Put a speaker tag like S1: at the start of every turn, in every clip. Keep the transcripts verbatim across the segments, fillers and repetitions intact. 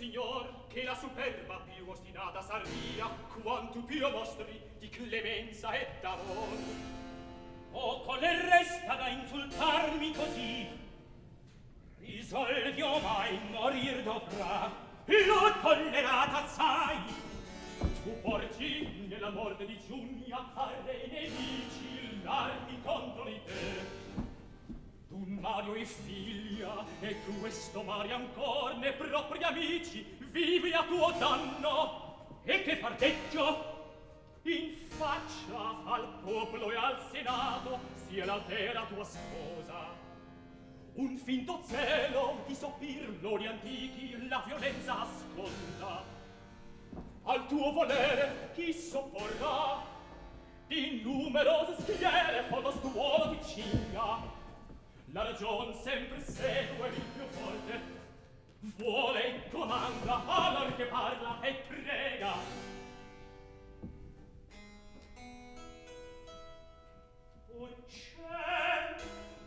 S1: signor, che la superba più ostinata saria, quanto più mostri di clemenza e d'amor.
S2: Poco le resta da insultarmi così, risolvi omai morir dovrà, l'ho tollerata assai.
S1: Tu porgi nella morte di Giunia a re nemici l'armi contro di te. Tu Mario e figlia, e questo Mario ancor ne propri amici, vivi a tuo danno.
S2: E che farteggio?
S1: In faccia al popolo e al senato sia l'altera tua sposa. Un finto zelo di soppirlo di antichi la violenza ascolta. Al tuo volere chi sopporrà? Di numerose schiere fotostuolo ti cinga. La ragion sempre segue il più forte, vuole e comanda allor che parla e prega.
S2: O ciel,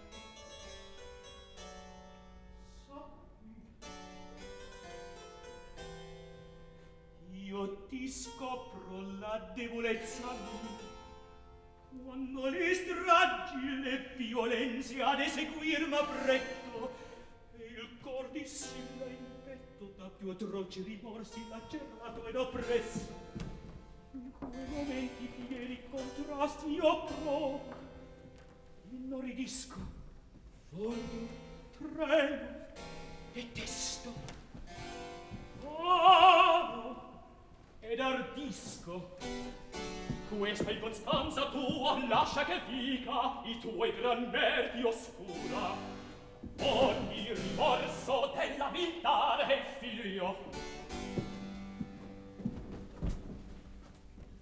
S2: io ti scopro la debolezza mia, quando le stragi le violenze ad eseguir m'appretto, e il cor di Silla in petto da più atroci rimorsi lacerato ed oppresso. In quei momenti fieri contrasti io provo, inorridisco, voglio, tremo e testo, amo ed ardisco.
S1: Questa incostanza tua lascia che dica i tuoi gran meriti oscura. Ogni rimorso della viltà è figlio